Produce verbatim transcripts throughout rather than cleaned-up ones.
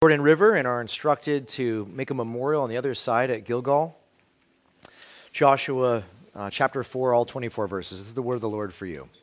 Jordan River and are instructed to make a memorial on the other side at Gilgal. Joshua uh, chapter four, all twenty-four verses. This is the word of the Lord for you.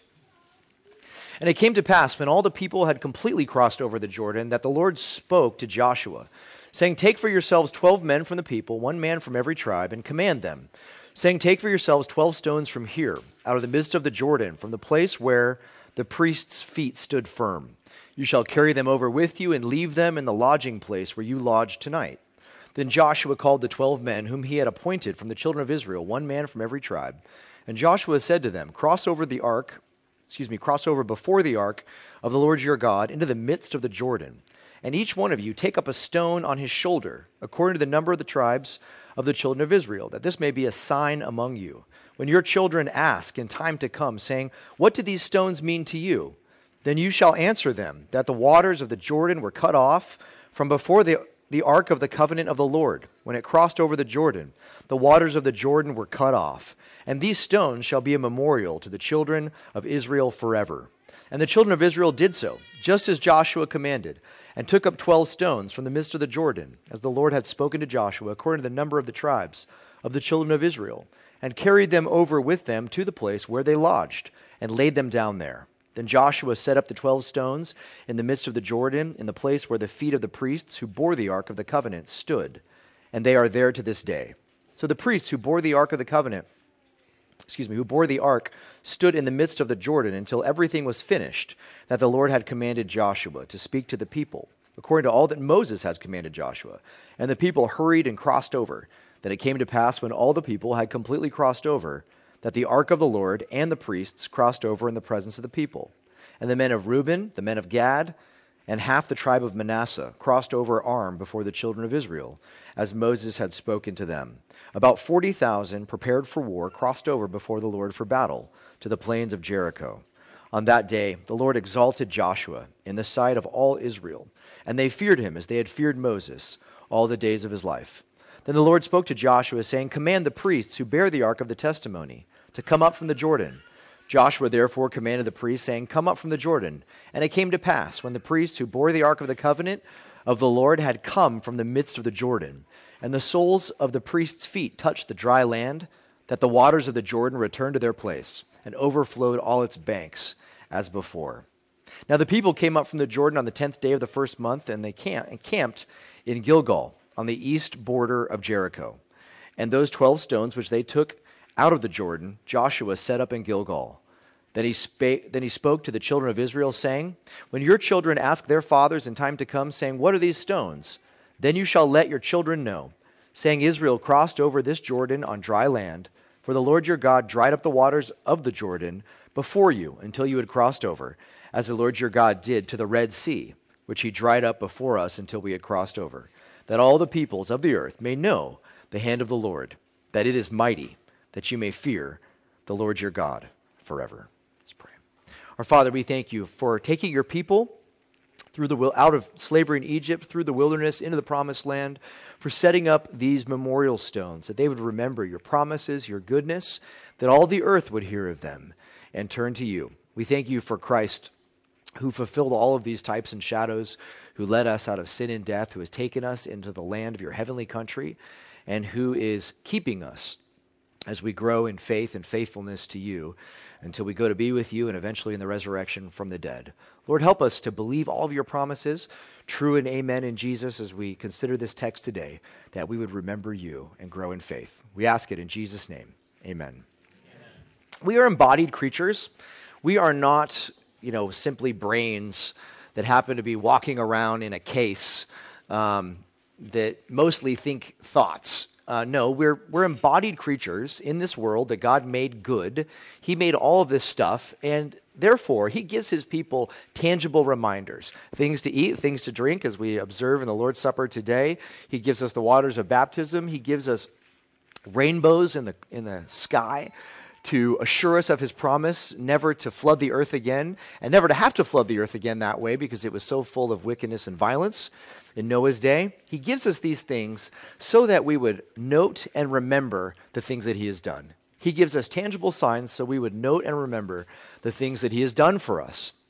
And it came to pass, when all the people had completely crossed over the Jordan, that the Lord spoke to Joshua, saying, Take for yourselves twelve men from the people, one man from every tribe, and command them, saying, Take for yourselves twelve stones from here, out of the midst of the Jordan, from the place where the priest's feet stood firm. You shall carry them over with you and leave them in the lodging place where you lodge tonight. Then Joshua called the twelve men whom he had appointed from the children of Israel, one man from every tribe. And Joshua said to them, Cross over the ark, excuse me, cross over before the ark of the Lord your God into the midst of the Jordan. And each one of you take up a stone on his shoulder, according to the number of the tribes of the children of Israel, that this may be a sign among you. When your children ask in time to come, saying, What do these stones mean to you? Then you shall answer them, that the waters of the Jordan were cut off from before the, the ark of the covenant of the Lord. When it crossed over the Jordan, the waters of the Jordan were cut off. And these stones shall be a memorial to the children of Israel forever. And the children of Israel did so, just as Joshua commanded, and took up twelve stones from the midst of the Jordan, as the Lord had spoken to Joshua, according to the number of the tribes of the children of Israel, and carried them over with them to the place where they lodged, and laid them down there. Then Joshua set up the twelve stones in the midst of the Jordan, in the place where the feet of the priests who bore the ark of the covenant stood, and they are there to this day. So the priests who bore the ark of the covenant, excuse me, who bore the ark, stood in the midst of the Jordan until everything was finished that the Lord had commanded Joshua to speak to the people, according to all that Moses has commanded Joshua. And the people hurried and crossed over. Then it came to pass, when all the people had completely crossed over, that the ark of the Lord and the priests crossed over in the presence of the people. And the men of Reuben, the men of Gad, and half the tribe of Manasseh crossed over armed before the children of Israel, as Moses had spoken to them. About forty thousand, prepared for war, crossed over before the Lord for battle to the plains of Jericho. On that day the Lord exalted Joshua in the sight of all Israel, and they feared him as they had feared Moses all the days of his life. Then the Lord spoke to Joshua, saying, Command the priests who bear the ark of the testimony to come up from the Jordan. Joshua therefore commanded the priests, saying, Come up from the Jordan. And it came to pass, when the priests who bore the ark of the covenant of the Lord had come from the midst of the Jordan, and the soles of the priests' feet touched the dry land, that the waters of the Jordan returned to their place, and overflowed all its banks as before. Now the people came up from the Jordan on the tenth day of the first month, and they camped in Gilgal, on the east border of Jericho. And those twelve stones which they took out of the Jordan, Joshua set up in Gilgal. Then he, spake, then he spoke to the children of Israel, saying, When your children ask their fathers in time to come, saying, What are these stones? Then you shall let your children know, saying, Israel crossed over this Jordan on dry land, for the Lord your God dried up the waters of the Jordan before you until you had crossed over, as the Lord your God did to the Red Sea, which he dried up before us until we had crossed over, that all the peoples of the earth may know the hand of the Lord, that it is mighty, that you may fear the Lord your God forever. Let's pray. Our Father, we thank you for taking your people through the out of slavery in Egypt, through the wilderness, into the promised land, for setting up these memorial stones, that they would remember your promises, your goodness, that all the earth would hear of them and turn to you. We thank you for Christ, who fulfilled all of these types and shadows, who led us out of sin and death, who has taken us into the land of your heavenly country, and who is keeping us as we grow in faith and faithfulness to you until we go to be with you and eventually in the resurrection from the dead. Lord, help us to believe all of your promises, true and amen in Jesus, as we consider this text today, that we would remember you and grow in faith. We ask it in Jesus' name. Amen. Amen. We are embodied creatures. We are not, you know, simply brains that happen to be walking around in a case um, that mostly think thoughts. Uh, no, we're we're embodied creatures in this world that God made good. He made all of this stuff, and therefore he gives his people tangible reminders, things to eat, things to drink, as we observe in the Lord's Supper today. He gives us the waters of baptism. He gives us rainbows in the in the sky to assure us of his promise never to flood the earth again, and never to have to flood the earth again that way, because it was so full of wickedness and violence in Noah's day. He gives us these things so that we would note and remember the things that he has done. He gives us tangible signs so we would note and remember the things that he has done for us.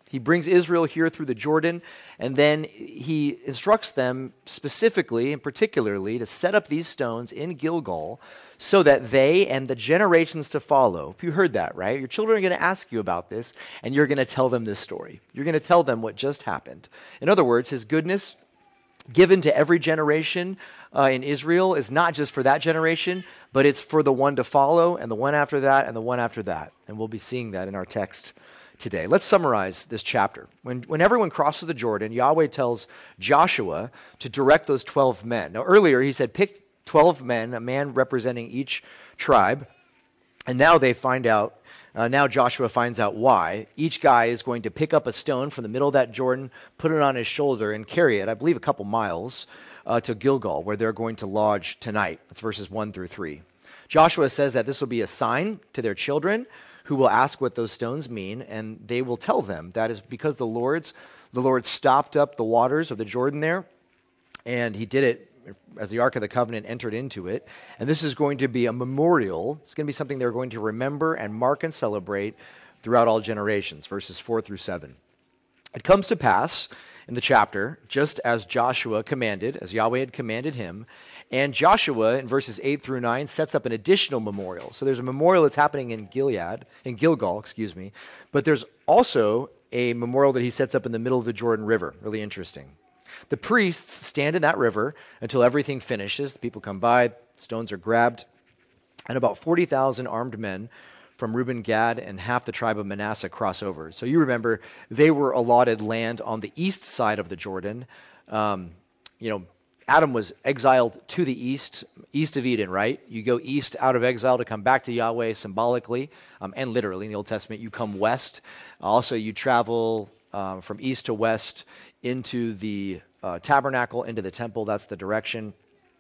He brings Israel here through the Jordan, and then he instructs them specifically and particularly to set up these stones in Gilgal so that they and the generations to follow, if you heard that, right? Your children are going to ask you about this, and you're going to tell them this story. You're going to tell them what just happened. In other words, his goodness given to every generation uh, in Israel is not just for that generation, but it's for the one to follow, and the one after that, and the one after that. And we'll be seeing that in our text today. Let's summarize this chapter. When, when everyone crosses the Jordan, Yahweh tells Joshua to direct those twelve men. Now, earlier he said, pick twelve men, a man representing each tribe. And now they find out, uh, now Joshua finds out why. Each guy is going to pick up a stone from the middle of that Jordan, put it on his shoulder, and carry it, I believe, a couple miles uh, to Gilgal, where they're going to lodge tonight. That's verses one through three. Joshua says that this will be a sign to their children, who will ask what those stones mean, and they will tell them that is because the Lord's the Lord stopped up the waters of the Jordan there, and he did it as the Ark of the Covenant entered into it. And this is going to be a memorial. It's going to be something they're going to remember and mark and celebrate throughout all generations, verses four through seven. It comes to pass in the chapter, just as Joshua commanded, as Yahweh had commanded him, and Joshua, in verses eight through nine, sets up an additional memorial. So there's a memorial that's happening in Gilead, in Gilgal, excuse me, but there's also a memorial that he sets up in the middle of the Jordan River. Really interesting. The priests stand in that river until everything finishes. The people come by, stones are grabbed, and about forty thousand armed men from Reuben, Gad, and half the tribe of Manasseh cross over. So you remember, they were allotted land on the east side of the Jordan. Um, you know, Adam was exiled to the east, east of Eden, right? You go east out of exile to come back to Yahweh symbolically um, and literally in the Old Testament. You come west. Also, you travel um, from east to west into the uh, tabernacle, into the temple. That's the direction.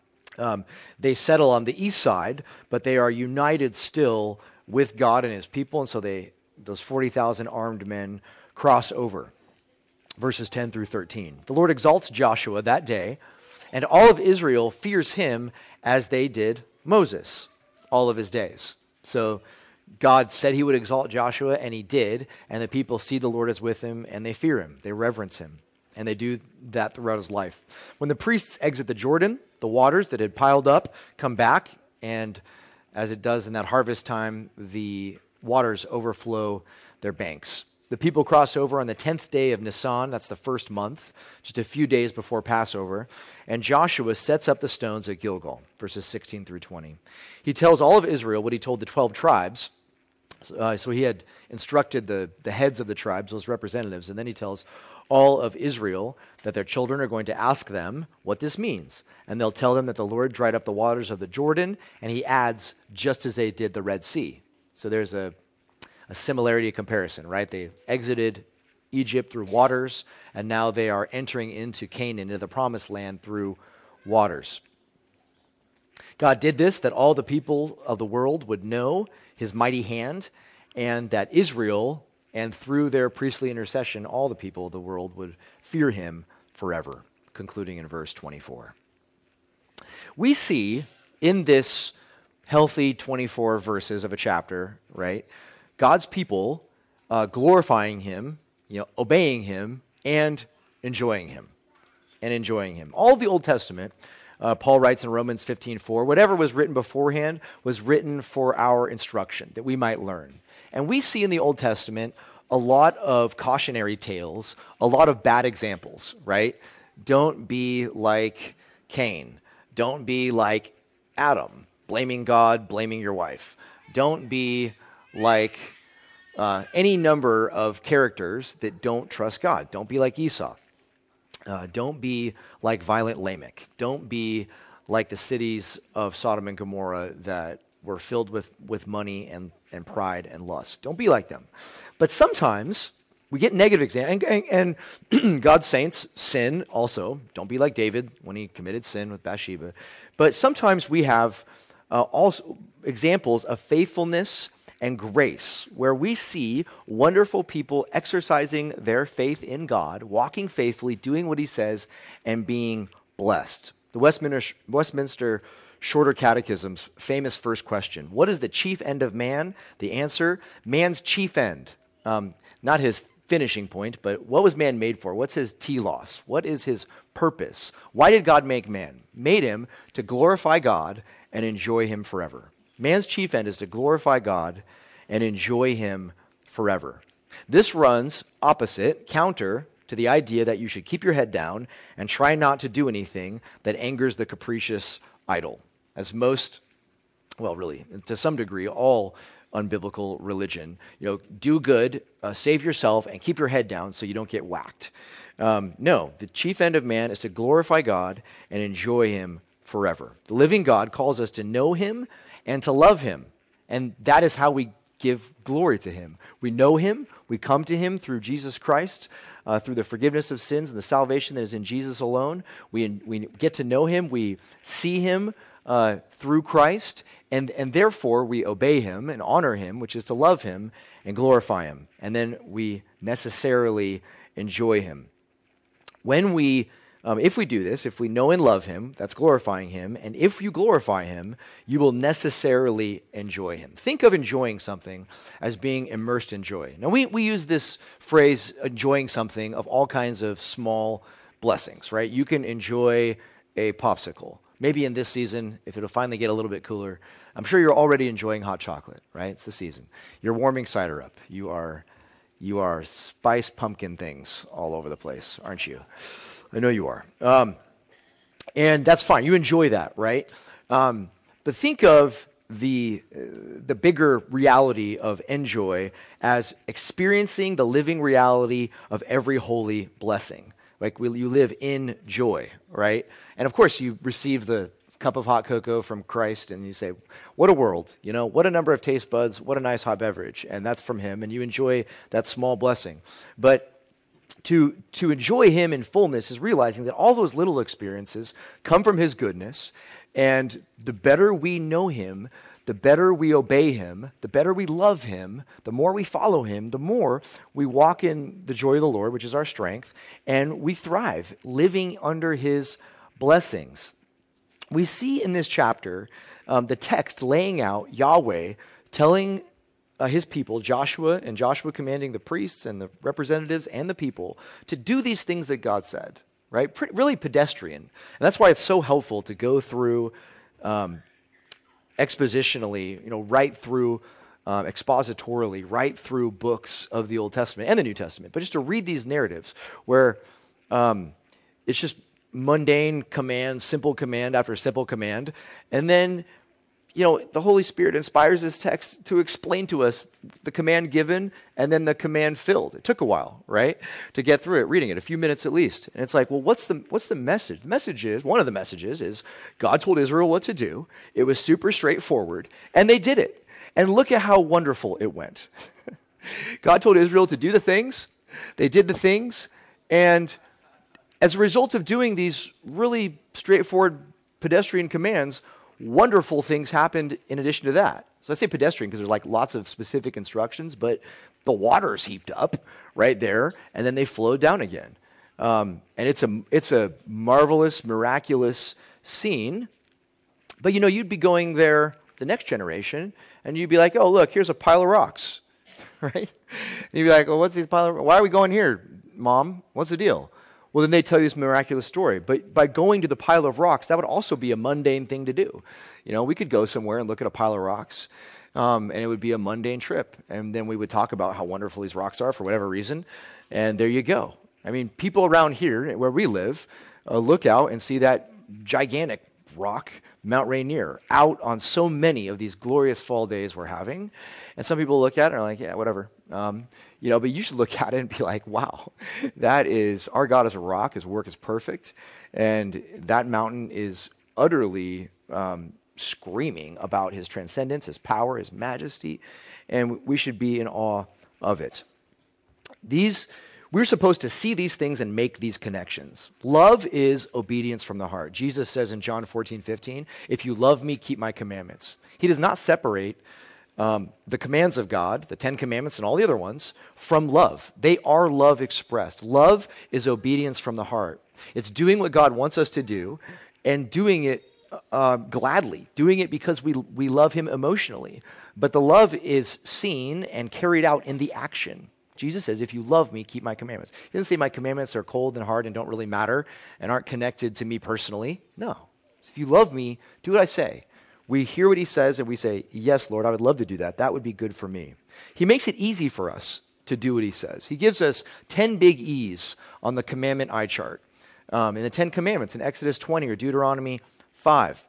Um, they settle on the east side, but they are united still with God and his people, and so they those forty thousand armed men cross over. Verses ten through thirteen. The Lord exalts Joshua that day, and all of Israel fears him as they did Moses all of his days. So God said he would exalt Joshua, and he did, and the people see the Lord is with him, and they fear him, they reverence him, and they do that throughout his life. When the priests exit the Jordan, the waters that had piled up come back, and as it does in that harvest time, the waters overflow their banks. The people cross over on the tenth day of Nisan, that's the first month, just a few days before Passover, and Joshua sets up the stones at Gilgal, verses sixteen through twenty. He tells all of Israel what he told the twelve tribes. Uh, so he had instructed the, the heads of the tribes, those representatives, and then he tells all of Israel that their children are going to ask them what this means. And they'll tell them that the Lord dried up the waters of the Jordan, and he adds, just as they did the Red Sea. So there's a, a similarity, a comparison, right? They exited Egypt through waters, and now they are entering into Canaan, into the promised land through waters. God did this that all the people of the world would know his mighty hand, and that Israel, and through their priestly intercession, all the people of the world would fear him forever, concluding in verse twenty-four. We see in this healthy twenty-four verses of a chapter, right, God's people uh, glorifying him, you know, obeying him, and enjoying him, and enjoying him. All of the Old Testament, Uh, Paul writes in Romans fifteen four, whatever was written beforehand was written for our instruction, that we might learn. And we see in the Old Testament a lot of cautionary tales, a lot of bad examples, right? Don't be like Cain. Don't be like Adam, blaming God, blaming your wife. Don't be like uh, any number of characters that don't trust God. Don't be like Esau. Uh, don't be like violent Lamech. Don't be like the cities of Sodom and Gomorrah that were filled with, with money and, and pride and lust. Don't be like them. But sometimes we get negative examples, and, and, and God's saints sin also. Don't be like David when he committed sin with Bathsheba. But sometimes we have uh, also examples of faithfulness and grace, where we see wonderful people exercising their faith in God, walking faithfully, doing what he says, and being blessed. The Westminster, Westminster Shorter Catechism's famous first question, what is the chief end of man? The answer, man's chief end. Um, not his finishing point, but what was man made for? What's his telos? What is his purpose? Why did God make man? Made him to glorify God and enjoy him forever. Man's chief end is to glorify God and enjoy him forever. This runs opposite, counter to the idea that you should keep your head down and try not to do anything that angers the capricious idol, as most, well, really, to some degree, all unbiblical religion, you know, do good, uh, save yourself, and keep your head down so you don't get whacked. Um, no, the chief end of man is to glorify God and enjoy him forever. The living God calls us to know him and to love him, and that is how we give glory to him. We know him, we come to him through Jesus Christ, uh, through the forgiveness of sins and the salvation that is in Jesus alone. We, we get to know him, we see him uh, through Christ, and, and therefore we obey him and honor him, which is to love him and glorify him. And then we necessarily enjoy him. When we Um, if we do this, if we know and love him, that's glorifying him, and if you glorify him, you will necessarily enjoy him. Think of enjoying something as being immersed in joy. Now, we, we use this phrase, enjoying something, of all kinds of small blessings, right? You can enjoy a popsicle. Maybe in this season, if it'll finally get a little bit cooler, I'm sure you're already enjoying hot chocolate, right? It's the season. You're warming cider up. You are, you are spice pumpkin things all over the place, aren't you? I know you are. Um, and that's fine. You enjoy that, right? Um, but think of the, uh, the bigger reality of enjoy as experiencing the living reality of every holy blessing. Like we, you live in joy, right? And of course, you receive the cup of hot cocoa from Christ and you say, what a world, you know, what a number of taste buds, what a nice hot beverage. And that's from him, and you enjoy that small blessing. But To, to enjoy him in fullness is realizing that all those little experiences come from his goodness, and the better we know him, the better we obey him, the better we love him, the more we follow him, the more we walk in the joy of the Lord, which is our strength, and we thrive, living under his blessings. We see in this chapter um, the text laying out Yahweh telling Uh, his people, Joshua, and Joshua commanding the priests and the representatives and the people to do these things that God said, right? Pretty, really pedestrian. And that's why it's so helpful to go through um, expositionally, you know, right through, um, expositorily, right through books of the Old Testament and the New Testament, but just to read these narratives where um, it's just mundane command, simple command after simple command, and then you know, the Holy Spirit inspires this text to explain to us the command given and then the command filled. It took a while, right, to get through it, reading it, a few minutes at least. And it's like, well, what's the what's the message? The message is, one of the messages is, God told Israel what to do. It was super straightforward, and they did it. And look at how wonderful it went. God told Israel to do the things. They did the things. And as a result of doing these really straightforward pedestrian commands, wonderful things happened in addition to that. So I say pedestrian because there's like lots of specific instructions, but the water's heaped up right there, and then they flowed down again. Um, and it's a it's a marvelous, miraculous scene. But you know, you'd be going there the next generation, and you'd be like, oh, look, here's a pile of rocks, right? And you'd be like, well, what's these pile of rocks? Why are we going here, Mom? What's the deal? Well, then they tell you this miraculous story. But by going to the pile of rocks, that would also be a mundane thing to do. You know, we could go somewhere and look at a pile of rocks, um, and it would be a mundane trip. And then we would talk about how wonderful these rocks are for whatever reason, and there you go. I mean, people around here where we live uh, look out and see that gigantic rock, Mount Rainier, out on so many of these glorious fall days we're having. And some people look at it and are like, yeah, whatever. Um, you know, but you should look at it and be like, wow, that is, our God is a rock, his work is perfect, and that mountain is utterly um, screaming about his transcendence, his power, his majesty, and we should be in awe of it. These, we're supposed to see these things and make these connections. Love is obedience from the heart. Jesus says in John fourteen fifteen, if you love me, keep my commandments. He does not separate Um, the commands of God, the Ten Commandments and all the other ones, from love. They are love expressed. Love is obedience from the heart. It's doing what God wants us to do and doing it uh, gladly, doing it because we, we love him emotionally. But the love is seen and carried out in the action. Jesus says, if you love me, keep my commandments. He doesn't say my commandments are cold and hard and don't really matter and aren't connected to me personally. No. If you love me, do what I say. We hear what he says and we say, yes, Lord, I would love to do that. That would be good for me. He makes it easy for us to do what he says. He gives us ten big E's on the commandment eye chart. Um, in the Ten Commandments in Exodus twenty or Deuteronomy five.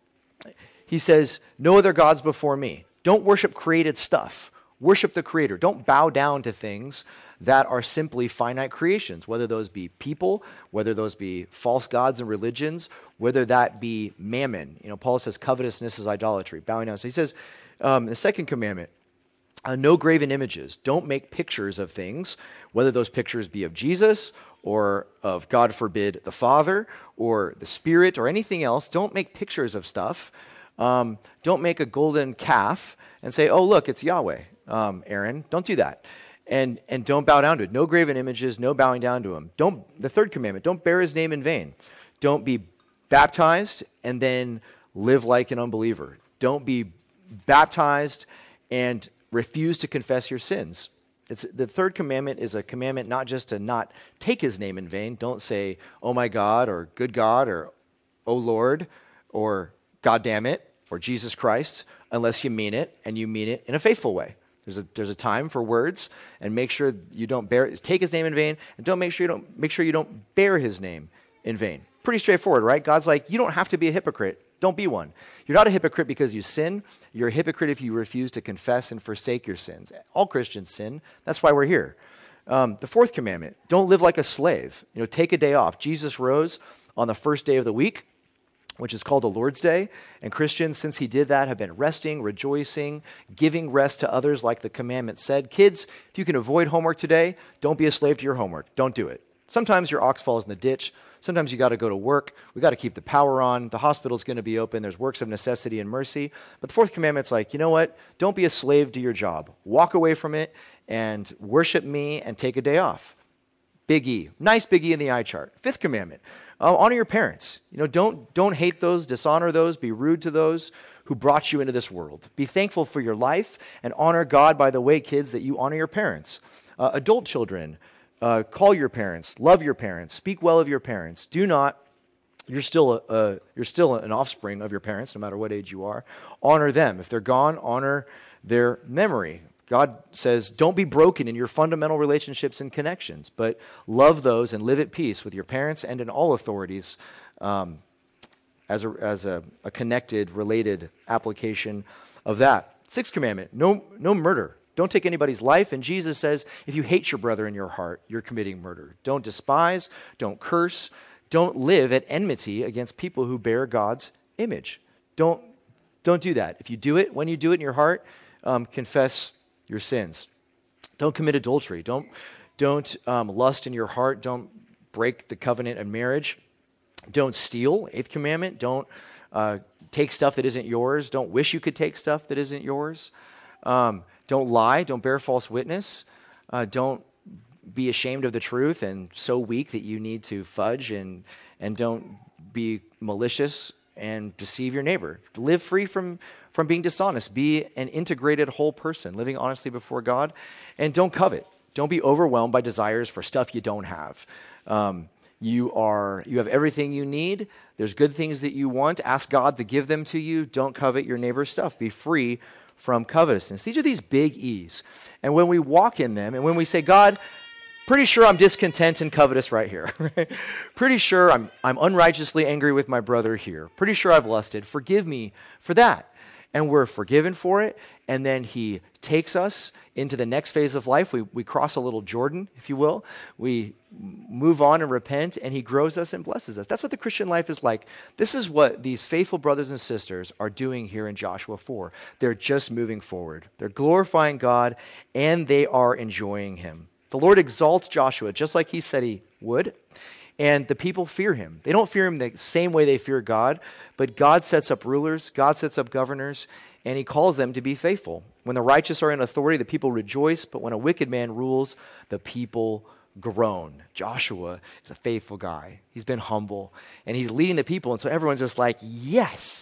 He says, no other gods before me. Don't worship created stuff. Worship the Creator. Don't bow down to things that are simply finite creations, whether those be people, whether those be false gods and religions, whether that be mammon. You know, Paul says covetousness is idolatry, bowing down. So he says, um, the second commandment, uh, no graven images. Don't make pictures of things, whether those pictures be of Jesus or of, God forbid, the Father or the Spirit or anything else. Don't make pictures of stuff. Um, don't make a golden calf and say, oh, look, it's Yahweh. Um, Aaron, don't do that. And and don't bow down to it. No graven images, no bowing down to him. Don't, the third commandment, don't bear his name in vain. Don't be baptized and then live like an unbeliever. Don't be baptized and refuse to confess your sins. It's, the third commandment is a commandment not just to not take his name in vain. Don't say, oh my God, or good God, or oh Lord, or God damn it, or Jesus Christ, unless you mean it, and you mean it in a faithful way. There's a there's a time for words, and make sure you don't bear take his name in vain, and don't make sure you don't make sure you don't bear his name in vain. Pretty straightforward, right? God's like, you don't have to be a hypocrite. Don't be one. You're not a hypocrite because you sin. You're a hypocrite if you refuse to confess and forsake your sins. All Christians sin. That's why we're here. Um, the fourth commandment: don't live like a slave. You know, take a day off. Jesus rose on the first day of the week, which is called the Lord's Day. And Christians, since he did that, have been resting, rejoicing, giving rest to others like the commandment said. Kids, if you can avoid homework today, don't be a slave to your homework. Don't do it. Sometimes your ox falls in the ditch. Sometimes you got to go to work. We got to keep the power on. The hospital's going to be open. There's works of necessity and mercy. But the fourth commandment's like, you know what? Don't be a slave to your job. Walk away from it and worship me and take a day off. Big E. Nice big E in the eye chart. Fifth commandment. Uh, honor your parents. You know, don't don't hate those, dishonor those, be rude to those who brought you into this world. Be thankful for your life and honor God by the way, kids, that you honor your parents. Uh, adult children, uh, call your parents, love your parents, speak well of your parents. Do not, you're still a, a you're still an offspring of your parents, no matter what age you are. Honor them. If they're gone, honor their memory. God says, don't be broken in your fundamental relationships and connections, but love those and live at peace with your parents and in all authorities um, as, a, as a, a connected, related application of that. Sixth commandment, no, no murder. Don't take anybody's life. And Jesus says, if you hate your brother in your heart, you're committing murder. Don't despise, don't curse, don't live at enmity against people who bear God's image. Don't, don't do that. If you do it, when you do it in your heart, um, confess your sins. Don't commit adultery. Don't, don't um, lust in your heart. Don't break the covenant of marriage. Don't steal, eighth commandment. Don't uh, take stuff that isn't yours. Don't wish you could take stuff that isn't yours. Um, don't lie. Don't bear false witness. Uh, don't be ashamed of the truth and so weak that you need to fudge, and, and don't be malicious and deceive your neighbor. Live free from From being dishonest. Be an integrated whole person, living honestly before God. And don't covet. Don't be overwhelmed by desires for stuff you don't have. Um, you are you have everything you need. There's good things that you want. Ask God to give them to you. Don't covet your neighbor's stuff. Be free from covetousness. These are these big E's. And when we walk in them, and when we say, God, pretty sure I'm discontent and covetous right here. Pretty sure I'm, I'm unrighteously angry with my brother here. Pretty sure I've lusted. Forgive me for that. And we're forgiven for it, and then he takes us into the next phase of life. We, we cross a little Jordan, if you will. We move on and repent, and he grows us and blesses us. That's what the Christian life is like. This is what these faithful brothers and sisters are doing here in Joshua four. They're just moving forward. They're glorifying God, and they are enjoying him. The Lord exalts Joshua just like he said he would, and the people fear him. They don't fear him the same way they fear God, but God sets up rulers, God sets up governors, and he calls them to be faithful. When the righteous are in authority, the people rejoice, but when a wicked man rules, the people groan. Joshua is a faithful guy. He's been humble, and he's leading the people, and so everyone's just like, yes,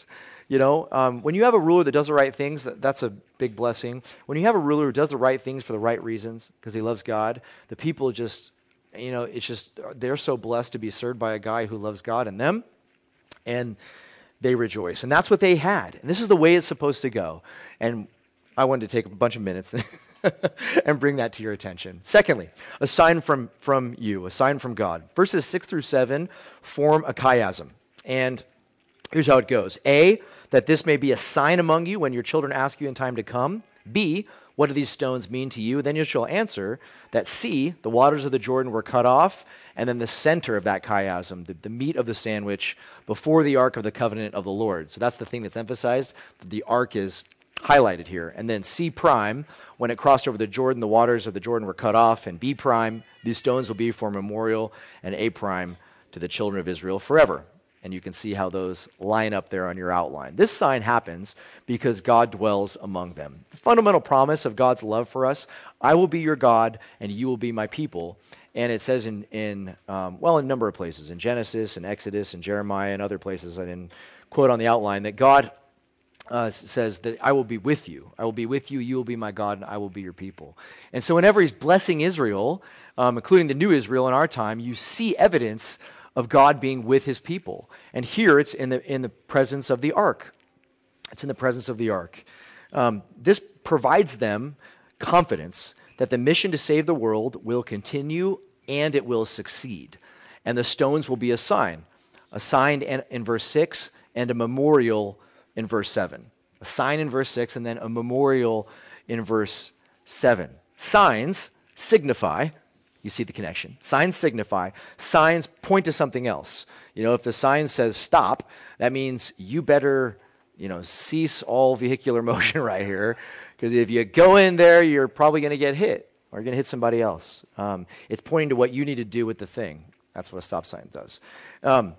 You know, um, when you have a ruler that does the right things, that, that's a big blessing. When you have a ruler who does the right things for the right reasons, because he loves God, the people just, you know, it's just, they're so blessed to be served by a guy who loves God and them, and they rejoice. And that's what they had. And this is the way it's supposed to go. And I wanted to take a bunch of minutes and bring that to your attention. Secondly, a sign from, from you, a sign from God. Verses six through seven form a chiasm. And here's how it goes. A, that this may be a sign among you when your children ask you in time to come. B, what do these stones mean to you? Then you shall answer that C, the waters of the Jordan were cut off, and then the center of that chiasm, the, the meat of the sandwich, before the ark of the covenant of the Lord. So that's the thing that's emphasized. The ark is highlighted here. And then C prime, when it crossed over the Jordan, the waters of the Jordan were cut off. And B prime, these stones will be for a memorial. And A prime, to the children of Israel forever. And you can see how those line up there on your outline. This sign happens because God dwells among them. The fundamental promise of God's love for us, I will be your God and you will be my people. And it says in, in um, well, in a number of places, in Genesis and Exodus and Jeremiah and other places, I didn't quote on the outline, that God uh, says that I will be with you. I will be with you, you will be my God, and I will be your people. And so whenever he's blessing Israel, um, including the new Israel in our time, you see evidence of God being with his people. And here it's in the in the presence of the ark. It's in the presence of the ark. Um, this provides them confidence that the mission to save the world will continue and it will succeed. And the stones will be a sign. A sign in, in verse six and a memorial in verse seven. A sign in verse six and then a memorial in verse seven. Signs signify. You see the connection. Signs signify. Signs point to something else. You know, if the sign says stop, that means you better, you know, cease all vehicular motion right here. Because if you go in there, you're probably going to get hit or you're going to hit somebody else. Um, it's pointing to what you need to do with the thing. That's what a stop sign does. Um,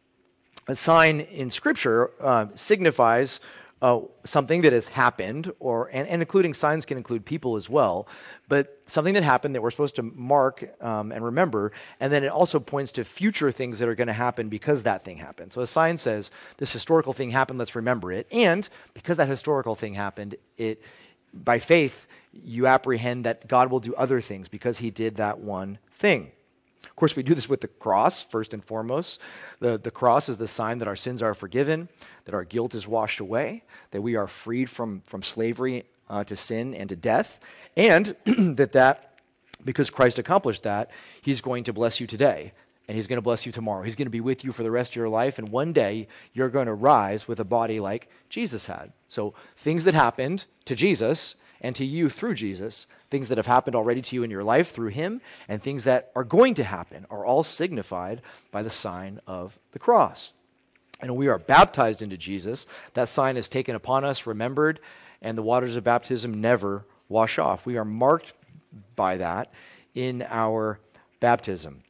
a sign in Scripture uh, signifies Uh, something that has happened, or and, and including signs can include people as well, but something that happened that we're supposed to mark um, and remember, and then it also points to future things that are going to happen because that thing happened. So a sign says, this historical thing happened, let's remember it, and because that historical thing happened, it by faith, you apprehend that God will do other things because he did that one thing. Of course, we do this with the cross, first and foremost. The, the cross is the sign that our sins are forgiven, that our guilt is washed away, that we are freed from, from slavery uh, to sin and to death, and that, that because Christ accomplished that, he's going to bless you today, and he's going to bless you tomorrow. He's going to be with you for the rest of your life, and one day you're going to rise with a body like Jesus had. So things that happened to Jesus and to you through Jesus, things that have happened already to you in your life through him, and things that are going to happen are all signified by the sign of the cross. And when we are baptized into Jesus, that sign is taken upon us, remembered, and the waters of baptism never wash off. We are marked by that in our baptism.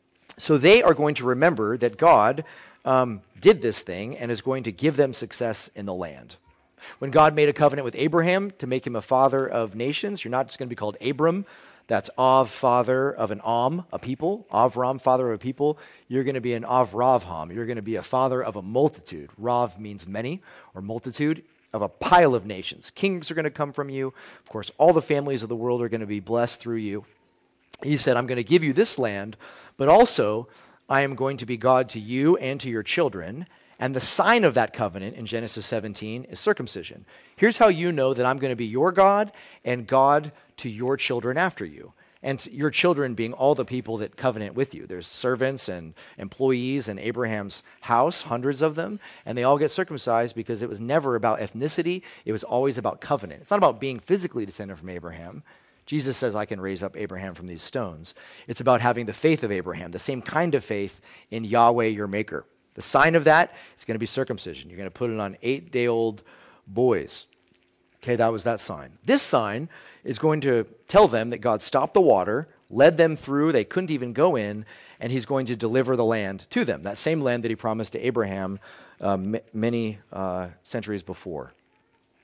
So they are going to remember that God um, did this thing and is going to give them success in the land. When God made a covenant with Abraham to make him a father of nations, you're not just going to be called Abram. That's Av, father of an Am, a people. Avram, father of a people. You're going to be an Avravham. You're going to be a father of a multitude. Rav means many or multitude, of a pile of nations. Kings are going to come from you. Of course, all the families of the world are going to be blessed through you. He said, I'm going to give you this land, but also I am going to be God to you and to your children. And the sign of that covenant in Genesis seventeen is circumcision. Here's how you know that I'm going to be your God and God to your children after you. And your children being all the people that covenant with you. There's servants and employees in Abraham's house, hundreds of them, and they all get circumcised because it was never about ethnicity. It was always about covenant. It's not about being physically descended from Abraham. Jesus says, I can raise up Abraham from these stones. It's about having the faith of Abraham, the same kind of faith in Yahweh, your maker. The sign of that is going to be circumcision. You're going to put it on eight-day-old boys. Okay, that was that sign. This sign is going to tell them that God stopped the water, led them through, they couldn't even go in, and he's going to deliver the land to them, that same land that he promised to Abraham uh, m- many uh, centuries before.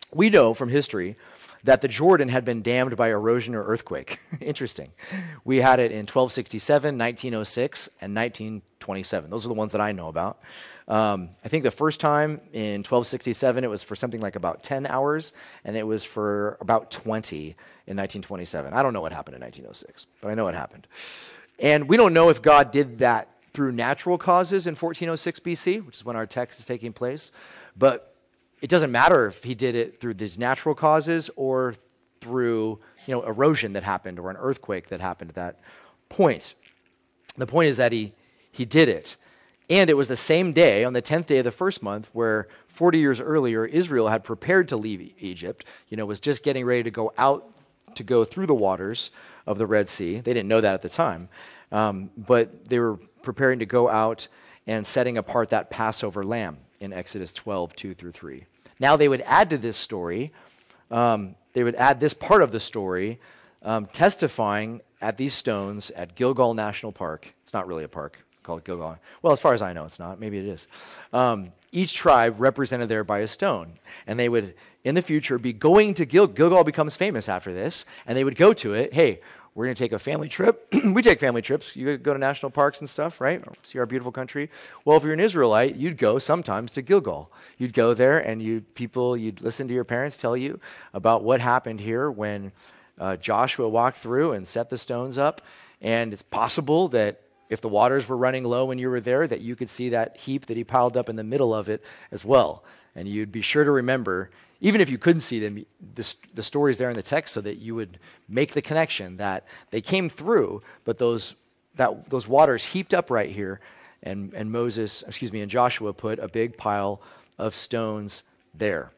We know from history that the Jordan had been dammed by erosion or earthquake. Interesting. We had it in twelve sixty-seven, nineteen oh six, and nineteen twenty-seven. Those are the ones that I know about. Um, I think the first time in twelve sixty-seven, it was for something like about ten hours, and it was for about twenty in nineteen twenty-seven. I don't know what happened in nineteen oh six, but I know it happened. And we don't know if God did that through natural causes in fourteen oh six B C, which is when our text is taking place, but it doesn't matter if he did it through these natural causes or through, you know, erosion that happened or an earthquake that happened at that point. The point is that he he did it. And it was the same day, on the tenth day of the first month, where forty years earlier, Israel had prepared to leave Egypt, you know, was just getting ready to go out to go through the waters of the Red Sea. They didn't know that at the time, um, but they were preparing to go out and setting apart that Passover lamb in Exodus twelve, two through three. Now they would add to this story, um, they would add this part of the story, um, testifying at these stones at Gilgal National Park. It's not really a park called Gilgal. Well, as far as I know, it's not. Maybe it is. Um, each tribe represented there by a stone. And they would, in the future, be going to Gil- Gilgal becomes famous after this, and they would go to it. Hey, we're going to take a family trip. We take family trips. You go to national parks and stuff, right? Or see our beautiful country. Well, if you're an Israelite, you'd go sometimes to Gilgal. You'd go there, and you people, you'd listen to your parents tell you about what happened here when uh, Joshua walked through and set the stones up. And it's possible that if the waters were running low when you were there, that you could see that heap that he piled up in the middle of it as well. And you'd be sure to remember, even if you couldn't see them, the, the stories there in the text, so that you would make the connection that they came through, but those that those waters heaped up right here, and, and Moses, excuse me, and Joshua put a big pile of stones there.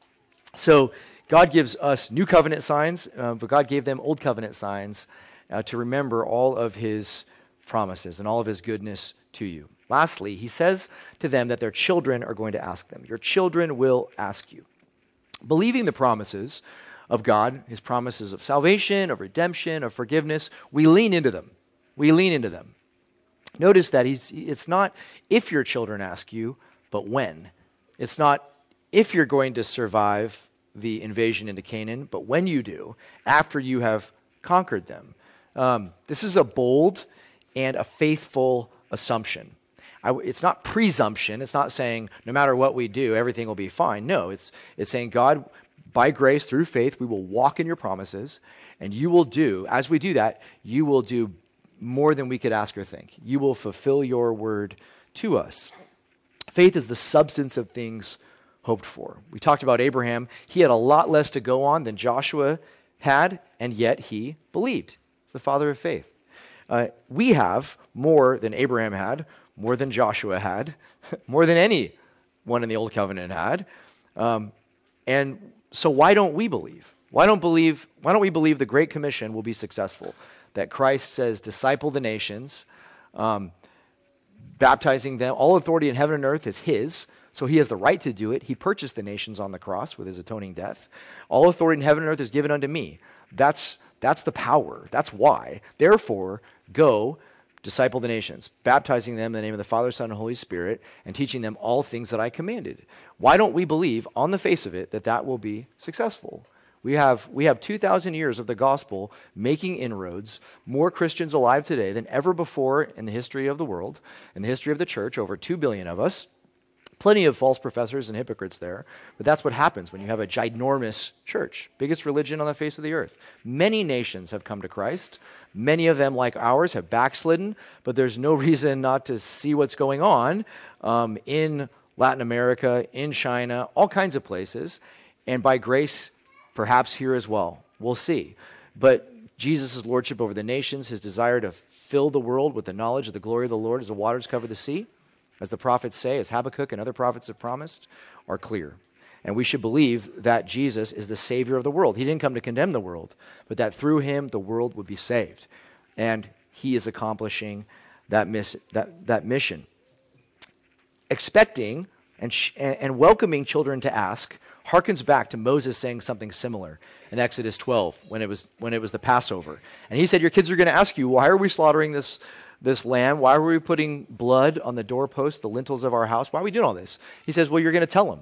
So God gives us new covenant signs, uh, but God gave them old covenant signs uh, to remember all of his promises and all of his goodness to you. Lastly, he says to them that their children are going to ask them. Your children will ask you. Believing the promises of God, his promises of salvation, of redemption, of forgiveness, we lean into them. We lean into them. Notice that he's, it's not if your children ask you, but when. It's not if you're going to survive the invasion into Canaan, but when you do, after you have conquered them. Um, this is a bold and a faithful assumption. I, it's not presumption. It's not saying no matter what we do, everything will be fine. No, it's it's saying, God, by grace, through faith, we will walk in your promises, and you will do, as we do that, you will do more than we could ask or think. You will fulfill your word to us. Faith is the substance of things hoped for. We talked about Abraham. He had a lot less to go on than Joshua had, and yet he believed. He's the father of faith. Uh, we have more than Abraham had, more than Joshua had, more than anyone in the Old Covenant had. Um, and so why don't we believe? Why don't believe? Why don't we believe the Great Commission will be successful? That Christ says, disciple the nations, um, baptizing them. All authority in heaven and earth is his, so he has the right to do it. He purchased the nations on the cross with his atoning death. All authority in heaven and earth is given unto me. That's That's the power. That's why. Therefore, go, disciple the nations, baptizing them in the name of the Father, Son, and Holy Spirit, and teaching them all things that I commanded. Why don't we believe, on the face of it, that that will be successful? We have we have two thousand years of the gospel making inroads, more Christians alive today than ever before in the history of the world, in the history of the church, over two billion of us. Plenty of false professors and hypocrites there, but that's what happens when you have a ginormous church, biggest religion on the face of the earth. Many nations have come to Christ. Many of them, like ours, have backslidden, but there's no reason not to see what's going on um, in Latin America, in China, all kinds of places, and by grace, perhaps here as well. We'll see. But Jesus' lordship over the nations, his desire to fill the world with the knowledge of the glory of the Lord as the waters cover the sea, as the prophets say, as Habakkuk and other prophets have promised, are clear. And we should believe that Jesus is the Savior of the world. He didn't come to condemn the world, but that through him the world would be saved. And he is accomplishing that, miss, that, that mission. Expecting and, sh- and welcoming children to ask harkens back to Moses saying something similar in Exodus twelve when it was, when it was the Passover. And he said, your kids are going to ask you, why are we slaughtering this This lamb? Why were we putting blood on the doorpost, the lintels of our house? Why are we doing all this? He says, well, you're going to tell them.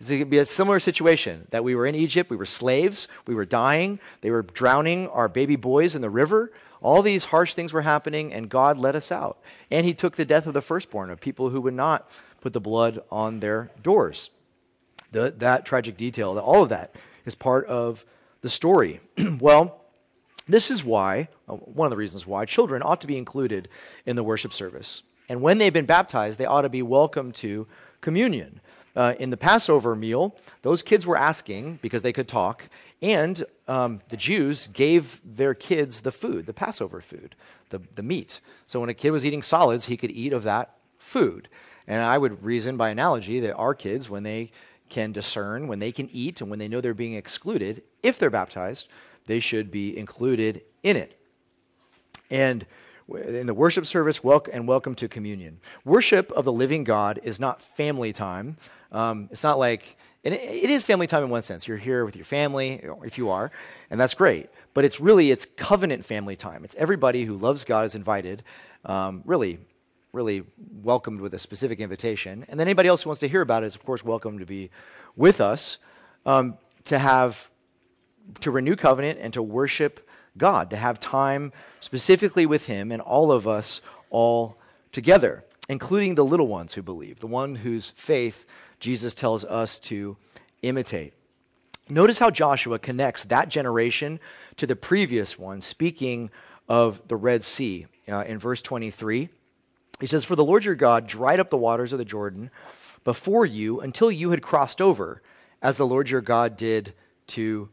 It's going to be a similar situation that we were in Egypt, we were slaves, we were dying, they were drowning our baby boys in the river. All these harsh things were happening, and God let us out. And he took the death of the firstborn, of people who would not put the blood on their doors. The, that tragic detail, all of that is part of the story. Well, this is why, one of the reasons why, children ought to be included in the worship service. And when they've been baptized, they ought to be welcomed to communion. Uh, in the Passover meal, those kids were asking because they could talk, and um, the Jews gave their kids the food, the Passover food, the, the meat. So when a kid was eating solids, he could eat of that food. And I would reason by analogy that our kids, when they can discern, when they can eat, and when they know they're being excluded, if they're baptized, they should be included in it. And in the worship service, welcome and welcome to communion. Worship of the living God is not family time. Um, it's not like, and it, it is family time in one sense. You're here with your family, if you are, and that's great. But it's really, it's covenant family time. It's everybody who loves God is invited, um, really, really welcomed with a specific invitation. And then anybody else who wants to hear about it is, of course, welcome to be with us, um, to have, to renew covenant and to worship God, to have time specifically with him and all of us all together, including the little ones who believe, the one whose faith Jesus tells us to imitate. Notice how Joshua connects that generation to the previous one, speaking of the Red Sea uh, in verse twenty-three. He says, "For the Lord your God dried up the waters of the Jordan before you until you had crossed over, as the Lord your God did to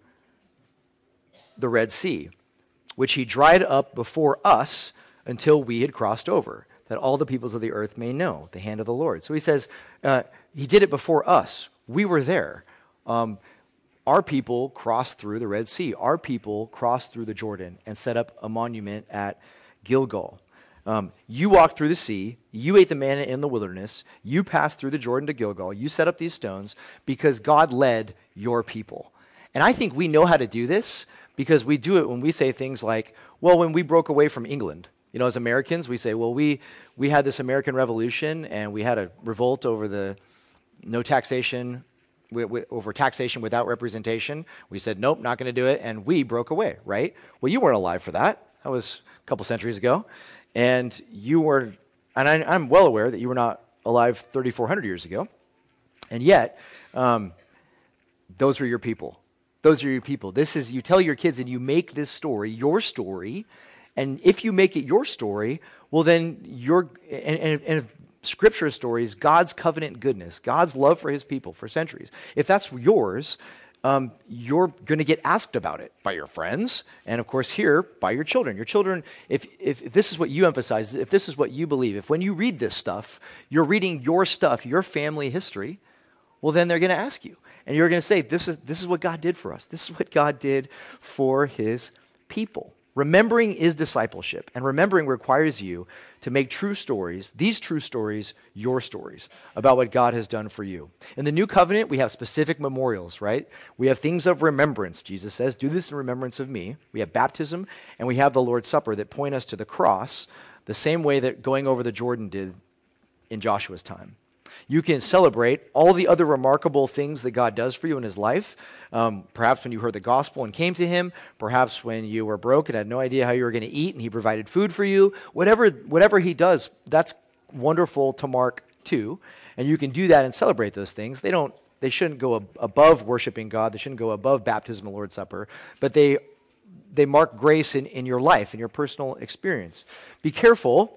the Red Sea, which he dried up before us until we had crossed over, that all the peoples of the earth may know the hand of the Lord." So he says, uh, he did it before us. We were there. Um, our people crossed through the Red Sea. Our people crossed through the Jordan and set up a monument at Gilgal. Um, you walked through the sea. You ate the manna in the wilderness. You passed through the Jordan to Gilgal. You set up these stones because God led your people. And I think we know how to do this because we do it when we say things like, well, when we broke away from England. You know, as Americans, we say, well, we we had this American Revolution and we had a revolt over the no taxation, we, we, over taxation without representation. We said, nope, not going to do it, and we broke away, right? Well, you weren't alive for that. That was a couple centuries ago. And you were, and I, I'm well aware that you were not alive thirty-four hundred years ago. And yet, um, those were your people. Those are your people. This is, you tell your kids and you make this story your story. And if you make it your story, well then you're, and, and, and if Scripture stories, God's covenant goodness, God's love for his people for centuries. If that's yours, um, you're going to get asked about it by your friends, and of course here, by your children. Your children, if, if, if this is what you emphasize, if this is what you believe, if when you read this stuff, you're reading your stuff, your family history, well then they're going to ask you. And you're going to say, this is, this is what God did for us. This is what God did for his people. Remembering is discipleship, and remembering requires you to make true stories, these true stories, your stories about what God has done for you. In the New Covenant, we have specific memorials, right? We have things of remembrance. Jesus says, do this in remembrance of me. We have baptism, and we have the Lord's Supper that point us to the cross, the same way that going over the Jordan did in Joshua's time. You can celebrate all the other remarkable things that God does for you in his life. Um, perhaps when you heard the gospel and came to him. Perhaps when you were broke and had no idea how you were going to eat and he provided food for you. Whatever, whatever he does, that's wonderful to mark too. And you can do that and celebrate those things. They don't, they shouldn't go ab- above worshiping God. They shouldn't go above baptism and Lord's Supper. But they, they mark grace in, in your life, in your personal experience. Be careful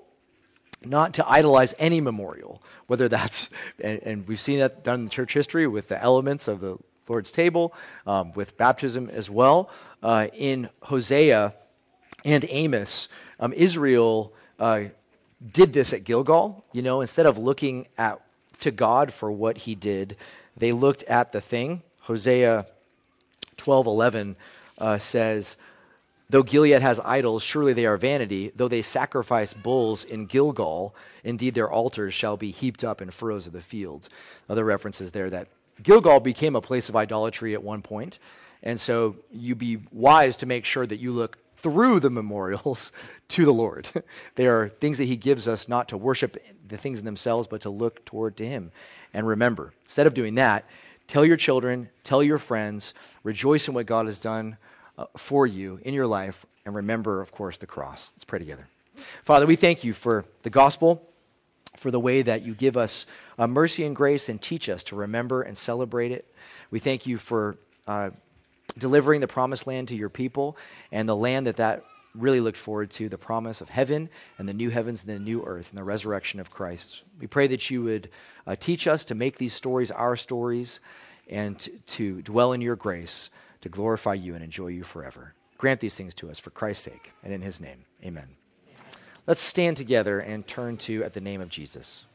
not to idolize any memorial, whether that's, and, and we've seen that done in church history with the elements of the Lord's table, um, with baptism as well. Uh, in Hosea and Amos, um, Israel uh, did this at Gilgal. You know, instead of looking at to God for what he did, they looked at the thing. Hosea twelve eleven uh, says, though Gilead has idols, surely they are vanity. Though they sacrifice bulls in Gilgal, indeed their altars shall be heaped up in furrows of the field. Other references there that Gilgal became a place of idolatry at one point. And so you be wise to make sure that you look through the memorials to the Lord. They are things that he gives us not to worship the things in themselves, but to look toward to him. And remember, instead of doing that, Tell your children, tell your friends, rejoice in what God has done uh, for you in your life, and remember, of course, the cross. Let's pray together. Father, we thank you for the gospel, for the way that you give us uh, mercy and grace and teach us to remember and celebrate it. We thank you for uh, delivering the promised land to your people and the land that that really looked forward to, the promise of heaven and the new heavens and the new earth and the resurrection of Christ. We pray that you would uh, teach us to make these stories our stories and to, to dwell in your grace, to glorify you and enjoy you forever. Grant these things to us for Christ's sake and in his name. Amen. Let's stand together and turn to At the Name of Jesus.